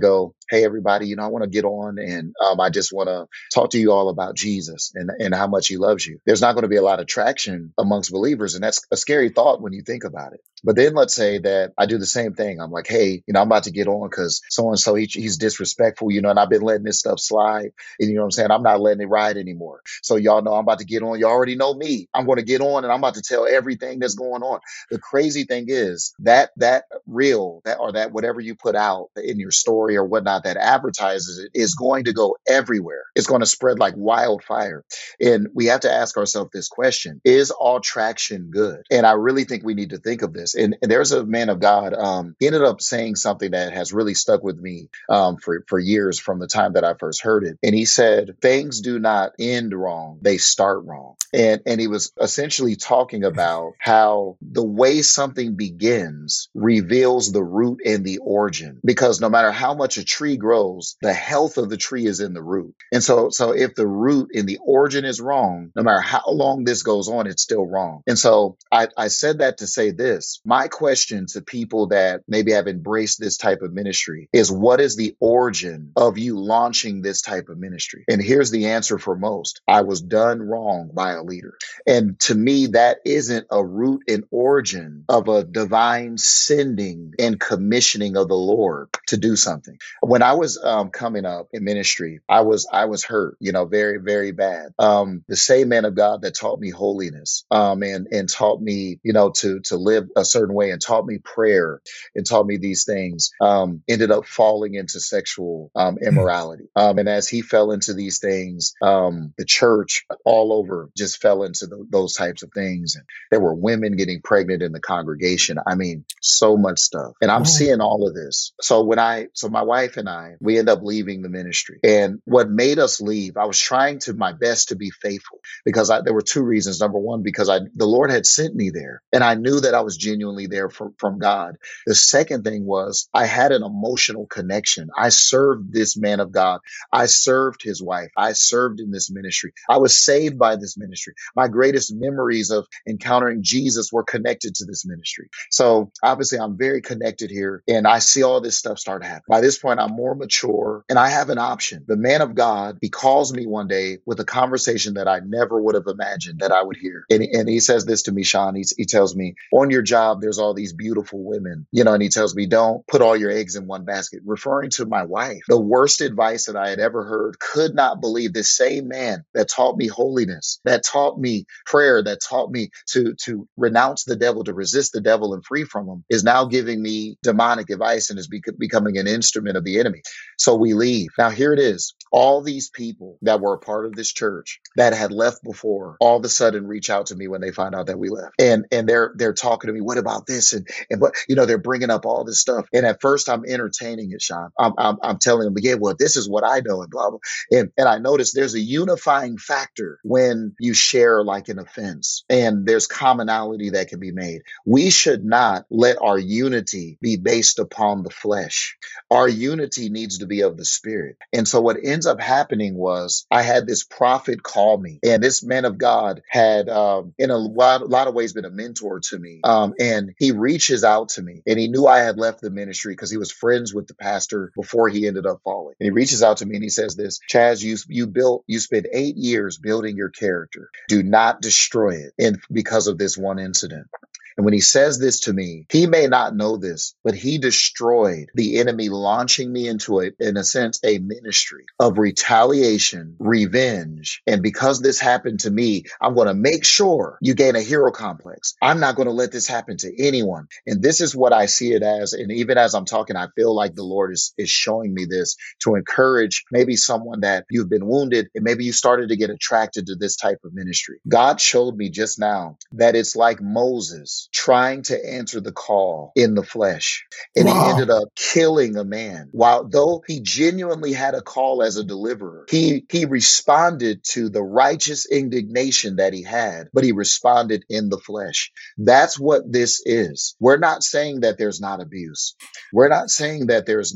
hey, everybody, you know, I want to get on and um, I just want to talk to you all about Jesus and, and how much he loves you. There's not going to be a lot of traction amongst believers. And that's a scary thought when you think about it. But then let's say that I do the same thing. I'm like, hey, you know, I'm about to get on because so-and-so, he, he's disrespectful, you know, and I've been letting this stuff slide. And you know what I'm saying? I'm not letting it ride anymore. So y'all know I'm about to get on. You already know me. I'm going to get on and I'm about to tell everything that's going on. The crazy thing is that that reel that or that whatever you put out in your story or whatnot that advertises it is going to go everywhere. It's going to spread like wildfire. And we have to ask ourselves this question: is all traction good? And I really think we need to think of this. And, and there's a man of God. Um, he ended up saying something that has really stuck with me um, for for years from the time that I first heard it. And he said, "Things do not end wrong; they start wrong." And and he was essentially talking about how the way something begins reveals the root and the origin. Because no matter how much a tree grows, the health of the tree is in the root. And so, so if the root and the origin is wrong, no matter how long this goes on, it's still wrong. And so I, I said that to say this. My question to people that maybe have embraced this type of ministry is, what is the origin of you launching this type of ministry? And here's the answer for most: I was done wrong by a leader. And to me, that isn't a root and origin of a divine sending and commissioning of the Lord to do something. When I was um, coming up in ministry, I was I was hurt, you know, very, very bad. Um, the same man of God that taught me holiness um, and and taught me, you know, to to live a certain way and taught me prayer and taught me these things um, ended up falling into sexual um, immorality. Um, and as he fell into these things, um, the church all over just fell into the, those types of things. And there were women getting pregnant in the congregation. I mean, so much stuff. And I'm Oh. seeing all of this. So when I, so my wife and I, we end up leaving the ministry. And what made us leave, I was trying to my best to be faithful because I, there were two reasons. Number one, because I, the Lord had sent me there and I knew that I was genuinely there from, from God. The second thing was I had an emotional connection. I served this man of God. I served his wife. I served in this ministry. I was saved by this ministry. My greatest memories of encountering Jesus were connected to this ministry. So obviously I'm very connected here and I see all this stuff start happening. By this point, I'm more mature and I have an option. The man of God, he calls me one day with a conversation that I never would have imagined that I would hear. And, and he says this to me, Sean. He's, he tells me, on your job, there's all these beautiful women, you know, and he tells me, don't put all your eggs in one basket, referring to my wife. The worst advice that I had ever heard. Could not believe this same man that taught me holiness, that taught me prayer, that taught me to, to renounce the devil, to resist the devil and free from him, is now giving me demonic advice and is bec- becoming an instrument of the enemy. So we leave. Now here it is. All these people that were a part of this church that had left before, all of a sudden reach out to me when they find out that we left. And, and they're, they're talking to me, what about this? And, and, but, you know, they're bringing up all this stuff. And at first I'm entertaining it, Sean. I'm, I'm, I'm telling them, yeah, well, this is what I know and blah, blah. And, and I noticed there's a unifying factor when you share like an offense and there's commonality that can be made. We should not let our unity be based upon the flesh. Our unity needs to be of the spirit. And so what ends up happening was I had this prophet call me, and this man of God had, um, in a lot, a lot of ways been a mentor to me. Um, and he reaches out to me and he knew I had left the ministry because he was friends with the pastor before he ended up falling. And he reaches out to me and he says this, Chaz, you, you built, you spent eight years building your character. Do not destroy it in, because of this one incident. And when he says this to me, he may not know this, but he destroyed the enemy, launching me into a, in a sense, a ministry of retaliation, revenge. And because this happened to me, I'm going to make sure you gain a hero complex. I'm not going to let this happen to anyone. And this is what I see it as. And even as I'm talking, I feel like the Lord is, is showing me this to encourage maybe someone that you've been wounded and maybe you started to get attracted to this type of ministry. God showed me just now that it's like Moses trying to answer the call in the flesh. And wow. He ended up killing a man. While though he genuinely had a call as a deliverer, he, he responded to the righteous indignation that he had, but he responded in the flesh. That's what this is. We're not saying that there's not abuse. We're not saying that there's not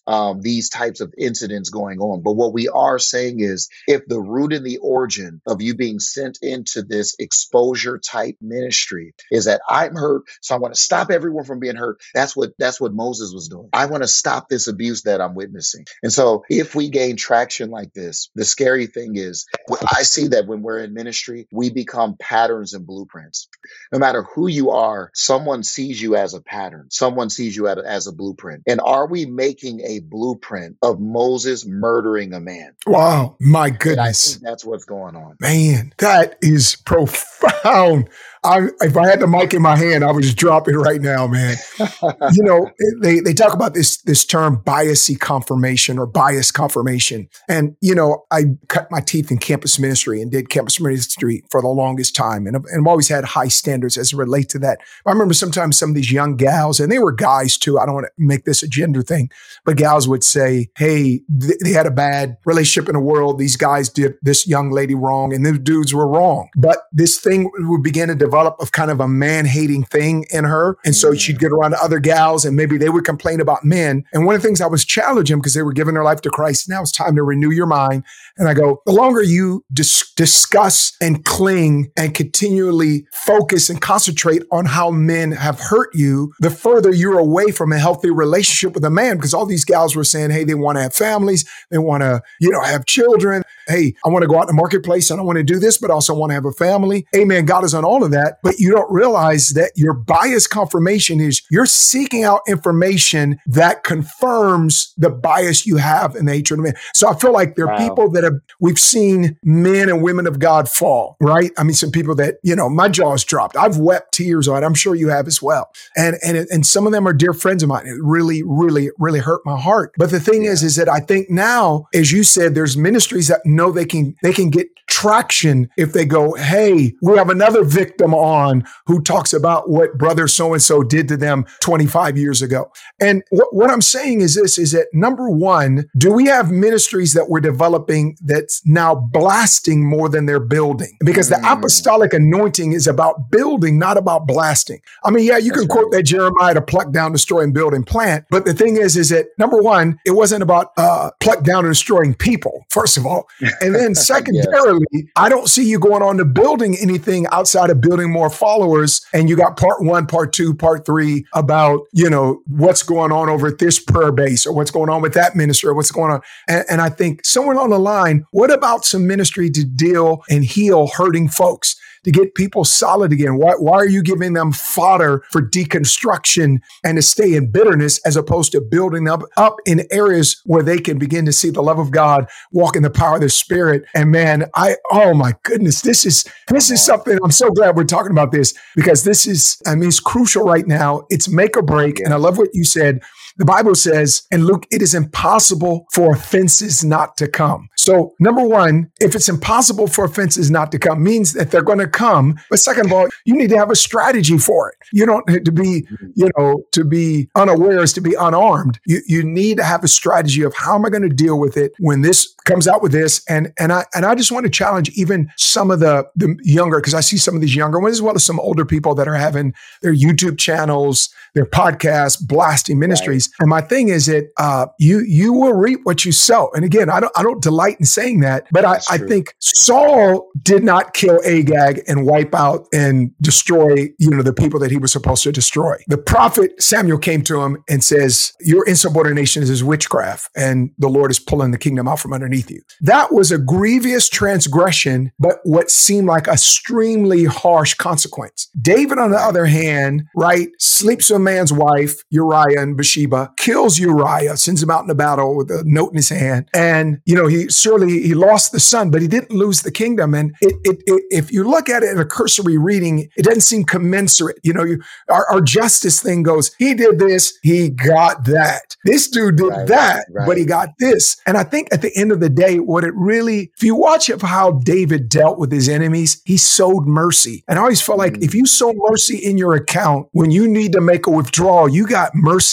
um, these types of incidents going on. But what we are saying is, if the root and the origin of you being sent into this exposure type ministry is that I'm hurt, so I want to stop everyone from being hurt. That's what that's what Moses was doing. I want to stop this abuse that I'm witnessing. And so if we gain traction like this, the scary thing is, I see that when we're in ministry, we become patterns and blueprints. No matter who you are, someone sees you as a pattern. Someone sees you as a blueprint. And are we making a blueprint of Moses murdering a man? Wow, my goodness. I think that's what's going on. Man, that is profound. I, if I had the mic in my hand, I would just drop it right now, man. You know, they, they talk about this, this term biasy confirmation or bias confirmation. And, you know, I cut my teeth in campus ministry and did campus ministry for the longest time. And, and I've always had high standards as it relates to that. I remember sometimes some of these young gals, and they were guys too. I don't want to make this a gender thing, but gals would say, hey, th- they had a bad relationship in the world. These guys did this young lady wrong and the dudes were wrong. But this thing would begin to develop of kind of a man-hating thing in her. And so she'd get around to other gals and maybe they would complain about men. And one of the things I was challenging because they were giving their life to Christ, now it's time to renew your mind. And I go, the longer you dis- discuss and cling and continually focus and concentrate on how men have hurt you, the further you're away from a healthy relationship with a man. Because all these gals were saying, hey, they want to have families. They want to, you know, have children. Hey, I want to go out in the marketplace and I want to do this, but I also want to have a family. Amen. God is on all of that. But you don't realize that your bias confirmation is you're seeking out information that confirms the bias you have in the hatred of men. So I feel like there are wow. people that have, we've seen men and women of God fall, right? I mean, some people that, you know, my jaw's dropped. I've wept tears on it. I'm sure you have as well. And, and, and some of them are dear friends of mine. It really, really, really hurt my heart. But the thing yeah. is, is that I think now, as you said, there's ministries that know they can, they can get traction if they go, hey, we have another victim on who talks about what brother so-and-so did to them twenty-five years ago. And what, what I'm saying is this, is that number one, do we have ministries that we're developing that's now blasting more than they're building? Because the mm. apostolic anointing is about building, not about blasting. I mean, yeah, you that's can right. quote that Jeremiah to pluck down, destroy, and build and plant. But the thing is, is that number one, it wasn't about uh, pluck down and destroying people, first of all. And then secondarily, yes. I don't see you going on to building anything outside of building more followers. And you got part one, part two, part three about, you know, what's going on over at this prayer base or what's going on with that ministry or what's going on. And, and I think somewhere along the line, what about some ministry to deal and heal hurting folks? To get people solid again? Why, why are you giving them fodder for deconstruction and to stay in bitterness as opposed to building them up in areas where they can begin to see the love of God, walk in the power of the Spirit? And man, I, oh my goodness, this is, this is something, I'm so glad we're talking about this because this is, I mean, it's crucial right now. It's make or break. And I love what you said. The Bible says, and Luke, it is impossible for offenses not to come. So number one, if it's impossible for offenses not to come, means that they're going to come. But second of all, you need to have a strategy for it. You don't need to be, you know, to be unaware is to be unarmed. You you need to have a strategy of how am I going to deal with it when this comes out with this. And and I and I just want to challenge even some of the, the younger, because I see some of these younger ones as well as some older people that are having their YouTube channels, their podcasts, blasting ministries. Right. And my thing is that uh, you you will reap what you sow. And again, I don't I don't delight in saying that, but I, I think Saul did not kill Agag and wipe out and destroy, you know, the people that he was supposed to destroy. The prophet Samuel came to him and says, your insubordination is witchcraft, and the Lord is pulling the kingdom out from underneath you. That was a grievous transgression, but what seemed like a extremely harsh consequence. David, on the other hand, right, sleeps with a man's wife, Uriah and Bathsheba, kills Uriah, sends him out in the battle with a note in his hand. And, you know, he surely he lost the son, but he didn't lose the kingdom. And it, it, it, if you look at it in a cursory reading, it doesn't seem commensurate. You know, you, our, our justice thing goes, he did this, he got that. This dude did right, that, right. but he got this. And I think at the end of the day, what it really, if you watch of how David dealt with his enemies, he sowed mercy. And I always felt like mm. if you sow mercy in your account, when you need to make a withdrawal, you got mercy in your account.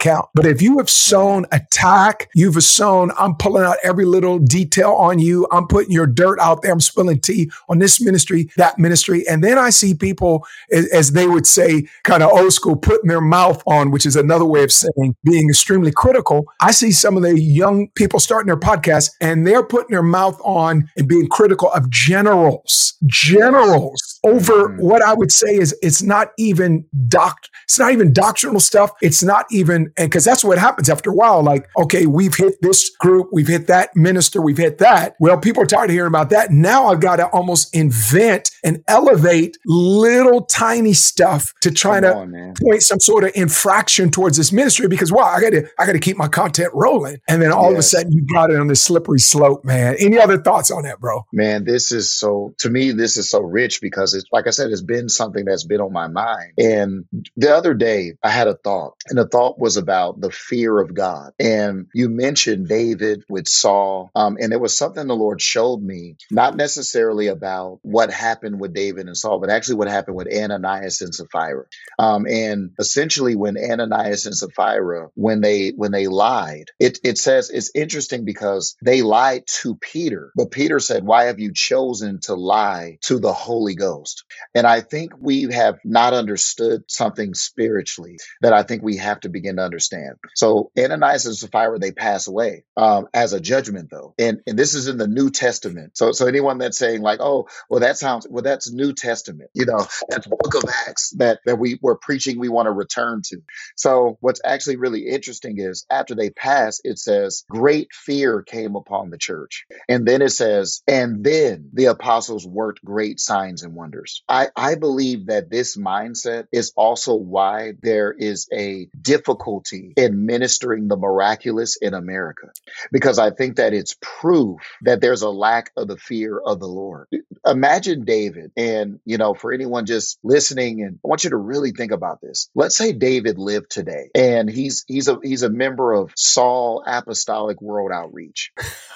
count. But if you have sown attack, you've sown, I'm pulling out every little detail on you. I'm putting your dirt out there. I'm spilling tea on this ministry, that ministry. And then I see people, as, as they would say, kind of old school, putting their mouth on, which is another way of saying being extremely critical. I see some of the young people starting their podcasts and they're putting their mouth on and being critical of generals, generals over mm-hmm. what I would say is it's not even doc, it's not even doctrinal stuff. It's not even, and because that's what happens after a while. Like, okay, we've hit this group, we've hit that minister, we've hit that. Well, people are tired of hearing about that. Now I've got to almost invent and elevate little tiny stuff to try Come to on, point some sort of infraction towards this ministry because wow, I got to I got to keep my content rolling. And then all yes. of a sudden you got it on this slippery slope, man. Any other thoughts on that, bro? Man, this is so, to me, this is so rich because it's, like I said, it's been something that's been on my mind. And the other day I had a thought, and the thought was about the fear of God. And you mentioned David with Saul. Um, and it was something the Lord showed me, not necessarily about what happened with David and Saul, but actually what happened with Ananias and Sapphira. Um, and essentially when Ananias and Sapphira, when they, when they lied, it, it says it's interesting because they lied to Peter, but Peter said, why have you chosen to lie to the Holy Ghost? And I think we have not understood something spiritually that I think we have to begin to understand. So Ananias and Sapphira, they pass away um, as a judgment though. And, and this is in the New Testament. So, so anyone that's saying like, oh, well, that sounds, well, that's New Testament, you know, that's Book of Acts that, that we were preaching we want to return to. So what's actually really interesting is after they pass, it says great fear came upon the church. And then it says, and then the apostles worked great signs and wonders. I, I believe that this mindset is also why there is a difficulty in ministering the miraculous in America, because I think that it's proof that there's a lack of the fear of the Lord. Imagine David, and, you know, for anyone just listening, and I want you to really think about this. Let's say David lived today and he's, he's a, he's a member of Saul Apostolic World Outreach.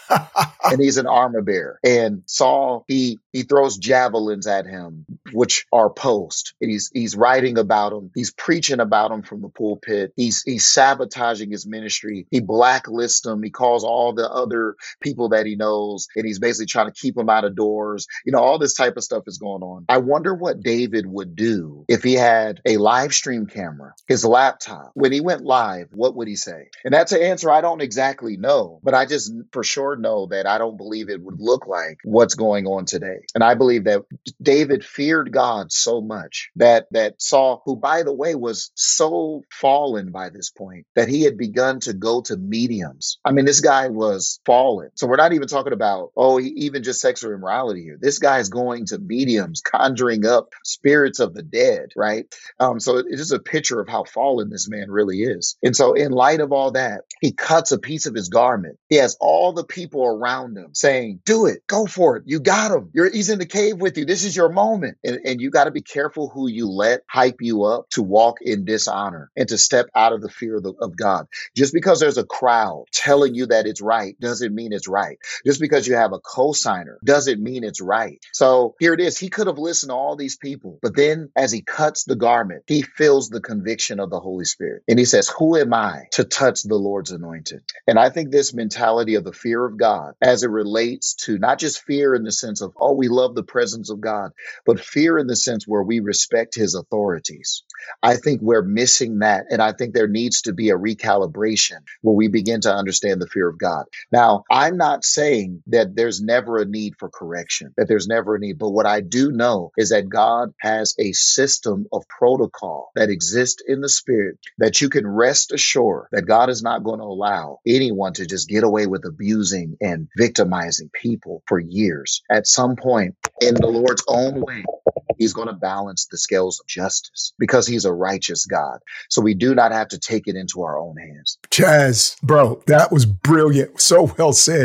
And he's an armor bearer. And Saul, he he throws javelins at him, which are post. And he's he's writing about him. He's preaching about him from the pulpit. He's he's sabotaging his ministry. He blacklists him. He calls all the other people that he knows, and he's basically trying to keep them out of doors. You know, all this type of stuff is going on. I wonder what David would do if he had a live stream camera, his laptop. When he went live, what would he say? And that's an answer I don't exactly know, but I just for sure know that I don't believe it would look like what's going on today. And I believe that David feared God so much that that Saul, who by the way was so fallen by this point, that he had begun to go to mediums. I mean, this guy was fallen. So we're not even talking about, oh, even just sexual immorality here. This guy is going to mediums, conjuring up spirits of the dead, right? Um, so it is a picture of how fallen this man really is. And so in light of all that, he cuts a piece of his garment. He has all the people around him saying, do it, go for it. You got him. You're, he's in the cave with you. This is your moment. And, and you got to be careful who you let hype you up to walk in dishonor and to step out of the fear of, the, of God. Just because there's a crowd telling you that it's right doesn't mean it's right. Just because you have a cosigner doesn't mean it's right. So here it is. He could have listened to all these people, but then as he cuts the garment, he feels the conviction of the Holy Spirit. And he says, who am I to touch the Lord's anointed? And I think this mentality of the fear of God, as it relates to not just fear in the sense of, oh, we love the presence of God, but fear in the sense where we respect his authorities. I think we're missing that. And I think there needs to be a recalibration where we begin to understand the fear of God. Now, I'm not saying that there's never a need for correction, that there's never a need. But what I do know is that God has a system of protocol that exists in the spirit that you can rest assured that God is not going to allow anyone to just get away with abusing and victimizing people for years. At some point, in the Lord's own way, he's going to balance the scales of justice because he's a righteous God. So we do not have to take it into our own hands. Chaz, bro, that was brilliant. So well said.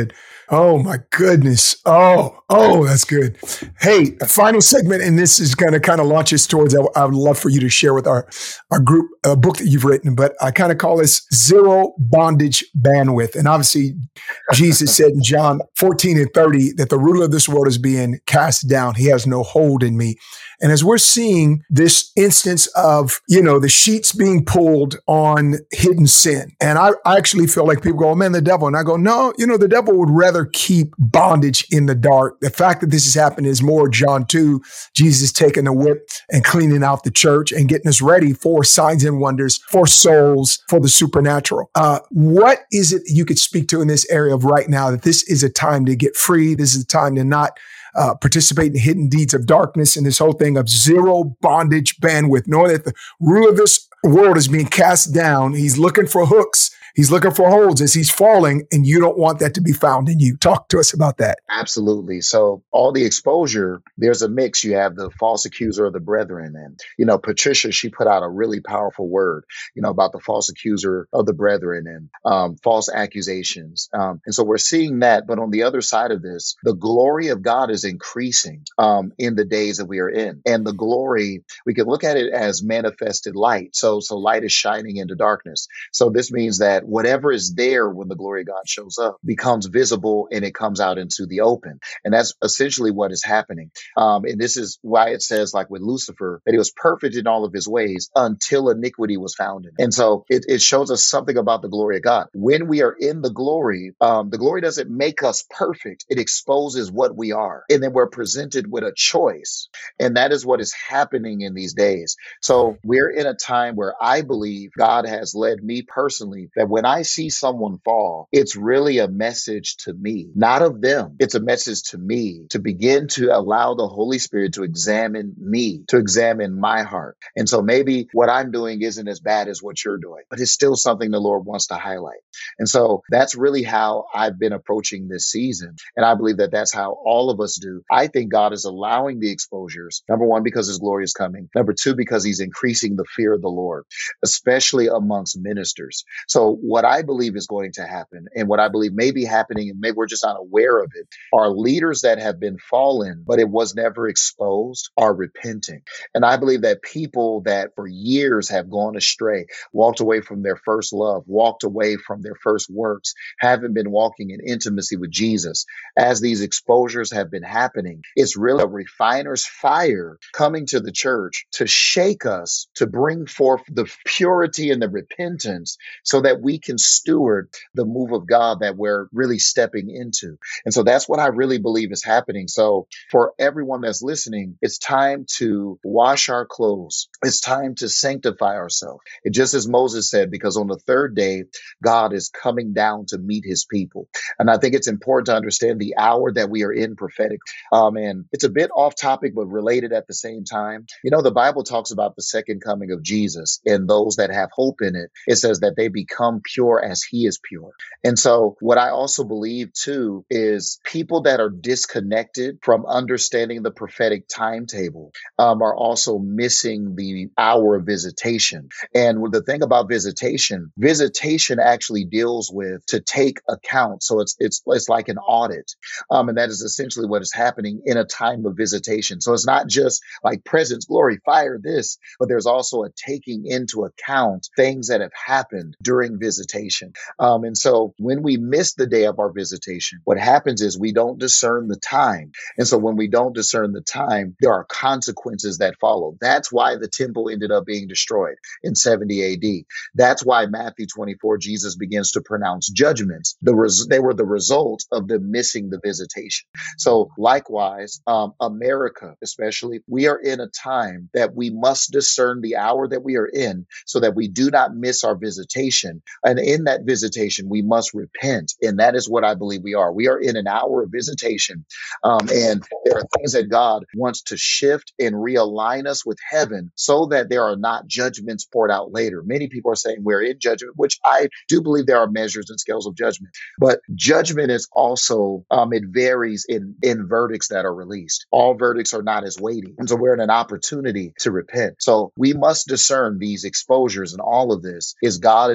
Oh my goodness. Oh, oh, that's good. Hey, a final segment, and this is going to kind of launch us towards, I, I would love for you to share with our, our group a book that you've written, but I kind of call this Zero Bondage Bandwidth. And obviously, Jesus said in John fourteen and thirty that the ruler of this world is being cast down. He has no hold in me. And as we're seeing this instance of, you know, the sheets being pulled on hidden sin, and I, I actually feel like people go, oh man, the devil. And I go, no, you know, the devil would rather keep bondage in the dark. The fact that this has happened is more John two, Jesus taking the whip and cleaning out the church and getting us ready for signs and wonders, for souls, for the supernatural. Uh, what is it you could speak to in this area of right now that this is a time to get free? This is a time to not Uh, participate in hidden deeds of darkness, and this whole thing of zero bondage bandwidth, knowing that the ruler of this world is being cast down. He's looking for hooks. He's looking for holds as he's falling, and you don't want that to be found in you. Talk to us about that. Absolutely. So all the exposure, there's a mix. You have the false accuser of the brethren. And, you know, Patricia, she put out a really powerful word, you know, about the false accuser of the brethren and um, false accusations. Um, and so we're seeing that. But on the other side of this, the glory of God is increasing um, in the days that we are in. And the glory, we can look at it as manifested light. So, so light is shining into darkness. So this means that whatever is there when the glory of God shows up becomes visible and it comes out into the open. And that's essentially what is happening. Um, and this is why it says, like with Lucifer, that he was perfect in all of his ways until iniquity was found in him. And so it, it shows us something about the glory of God. When we are in the glory, um, the glory doesn't make us perfect. It exposes what we are. And then we're presented with a choice. And that is what is happening in these days. So we're in a time where I believe God has led me personally that when I see someone fall, it's really a message to me, not of them. It's a message to me to begin to allow the Holy Spirit to examine me, to examine my heart. And so maybe what I'm doing isn't as bad as what you're doing, but it's still something the Lord wants to highlight. And so that's really how I've been approaching this season. And I believe that that's how all of us do. I think God is allowing the exposures, number one, because his glory is coming. Number two, because he's increasing the fear of the Lord, especially amongst ministers. So what I believe is going to happen, and what I believe may be happening, and maybe we're just not aware of it, are leaders that have been fallen, but it was never exposed, are repenting. And I believe that people that for years have gone astray, walked away from their first love, walked away from their first works, haven't been walking in intimacy with Jesus. As these exposures have been happening, it's really a refiner's fire coming to the church to shake us, to bring forth the purity and the repentance so that we can steward the move of God that we're really stepping into. And so that's what I really believe is happening. So for everyone that's listening, it's time to wash our clothes. It's time to sanctify ourselves. And just as Moses said, because on the third day, God is coming down to meet his people. And I think it's important to understand the hour that we are in prophetic. Um, and it's a bit off topic, but related at the same time. You know, the Bible talks about the second coming of Jesus, and those that have hope in it, it says that they become pure as he is pure. And so what I also believe too is people that are disconnected from understanding the prophetic timetable um, are also missing the hour of visitation. And the thing about visitation, visitation actually deals with to take account. So it's it's it's like an audit. Um, and that is essentially what is happening in a time of visitation. So it's not just like presence, glory, fire, this, but there's also a taking into account things that have happened during visitation. Um, and so when we miss the day of our visitation, what happens is we don't discern the time. And so when we don't discern the time, there are consequences that follow. That's why the temple ended up being destroyed in seventy A D. That's why Matthew twenty-four, Jesus begins to pronounce judgments. The res- they were the result of them missing the visitation. So likewise, um, America, especially, we are in a time that we must discern the hour that we are in so that we do not miss our visitation. And in that visitation, we must repent. And that is what I believe we are. We are in an hour of visitation. Um, and there are things that God wants to shift and realign us with heaven so that there are not judgments poured out later. Many people are saying we're in judgment, which I do believe there are measures and scales of judgment. But judgment is also, um, it varies in, in verdicts that are released. All verdicts are not as weighty. And so we're in an opportunity to repent. So we must discern these exposures, and all of this is God inviting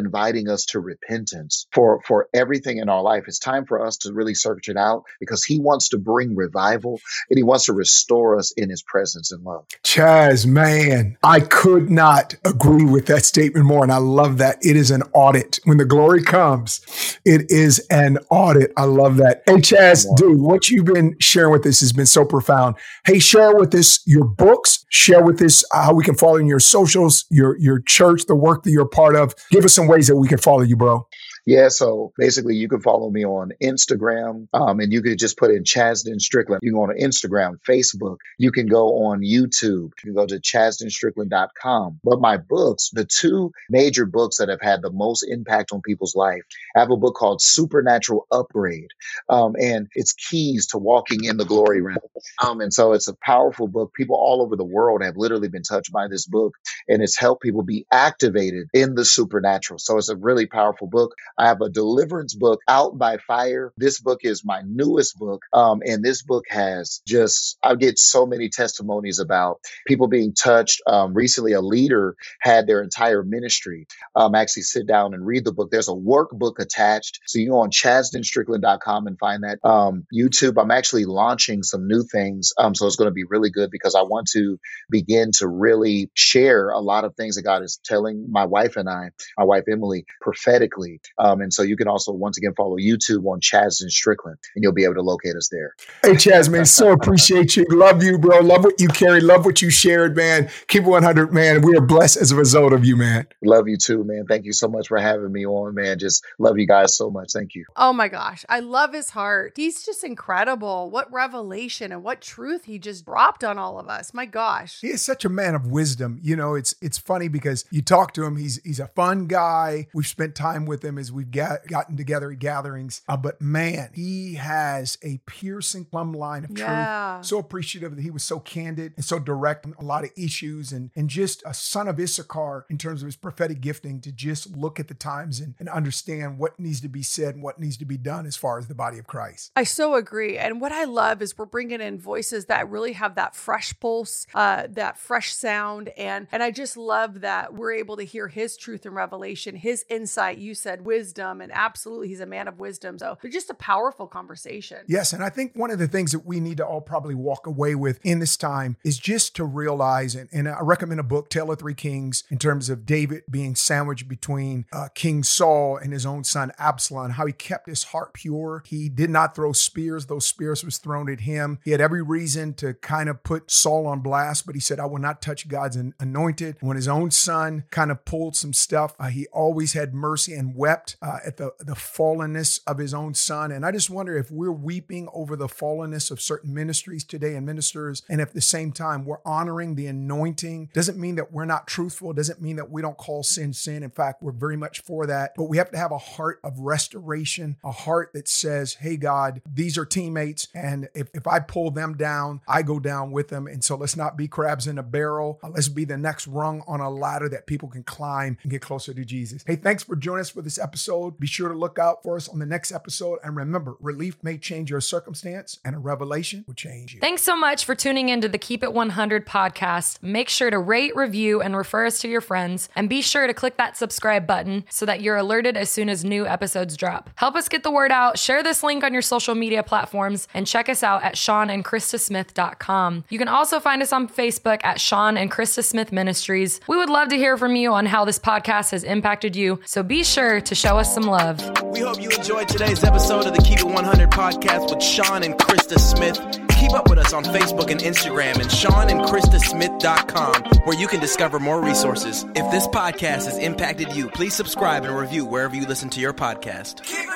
us to repentance for, for everything in our life. It's time for us to really search it out because he wants to bring revival and he wants to restore us in his presence and love. Chaz, man, I could not agree with that statement more. And I love that. It is an audit. When the glory comes, it is an audit. I love that. Hey, Chaz, dude, what you've been sharing with us has been so profound. Hey, share with us your books, share with us how we can follow in your socials, your, your church, the work that you're a part of. Give us some ways that we can follow you, bro. Yeah, so basically you can follow me on Instagram, um, and you could just put in Chasden Strickland. You can go on Instagram, Facebook. You can go on YouTube. You can go to chasden strickland dot com. But my books, the two major books that have had the most impact on people's life, I have a book called Supernatural Upgrade, um, and it's keys to walking in the glory realm. Um, and so it's a powerful book. People all over the world have literally been touched by this book, and it's helped people be activated in the supernatural. So it's a really powerful book. I have a deliverance book, Out by Fire. This book is my newest book. Um, and this book has just, I get so many testimonies about people being touched. Um, recently, a leader had their entire ministry um, actually sit down and read the book. There's a workbook attached. So you can go on chasden strickland dot com and find that. Um, YouTube, I'm actually launching some new things. Um, so it's going to be really good because I want to begin to really share a lot of things that God is telling my wife and I, my wife Emily, prophetically. Um, and so you can also, once again, follow YouTube on Chasden Strickland, and you'll be able to locate us there. Hey, Chaz, man, so appreciate you. Love you, bro. Love what you carry. Love what you shared, man. Keep it one hundred, man. We are blessed as a result of you, man. Love you too, man. Thank you so much for having me on, man. Just love you guys so much. Thank you. Oh my gosh. I love his heart. He's just incredible. What revelation and what truth he just dropped on all of us. My gosh. He is such a man of wisdom. You know, it's it's funny because you talk to him. He's he's a fun guy. We've spent time with him as we've got, gotten together at gatherings. Uh, but man, he has a piercing plumb line of yeah. truth. So appreciative that he was so candid and so direct on a lot of issues, and, and just a son of Issachar in terms of his prophetic gifting to just look at the times and, and understand what needs to be said and what needs to be done as far as the body of Christ. I so agree. And what I love is we're bringing in voices that really have that fresh pulse, uh, that fresh sound. And, and I just love that we're able to hear his truth and revelation, his insight. You said wisdom, and absolutely he's a man of wisdom. So it's just a powerful conversation. Yes. And I think one of the things that we need to all probably walk away with in this time is just to realize, and, and I recommend a book, Tale of Three Kings, in terms of David being sandwiched between uh, King Saul and his own son Absalom, how he kept his heart pure. He did not throw spears. Those spears was thrown at him. He had every reason to kind of put Saul on blast, but he said, I will not touch God's anointed. When his own son kind of pulled some stuff, uh, he always had mercy and wept uh, at the, the fallenness of his own son. And I just wonder if we're weeping over the fallenness of certain ministries today and ministers, and at the same time, we're honoring the anointing. Doesn't mean that we're not truthful. Doesn't mean that we don't call sin sin. In fact, we're very much for that. But we have to have a heart of restoration, a heart that says, hey, God, these are teammates. And if, if I pull them down, I go down with them. And so let's not be crabs in a barrel. Uh, let's be the next rung on a ladder that people can climb and get closer to Jesus. Hey, thanks for joining us for this episode. Be sure to look out for us on the next episode. And remember, relief may change your circumstance, and a revelation will change you. Thanks so much for tuning into the Keep It one hundred podcast. Make sure to rate, review, and refer us to your friends. And be sure to click that subscribe button so that you're alerted as soon as new episodes drop. Help us get the word out. Share this link on your social media platforms and check us out at sean and krista smith dot com. You can also find us on Facebook at Sean and Krista Smith Ministries. We would love to hear from you on how this podcast has impacted you, so be sure to show us some love. We hope you enjoyed today's episode of the Keep It one hundred podcast with Sean and Krista Smith. Keep up with us on Facebook and Instagram and sean and krista smith dot com, where you can discover more resources. If this podcast has impacted you, please subscribe and review wherever you listen to your podcast.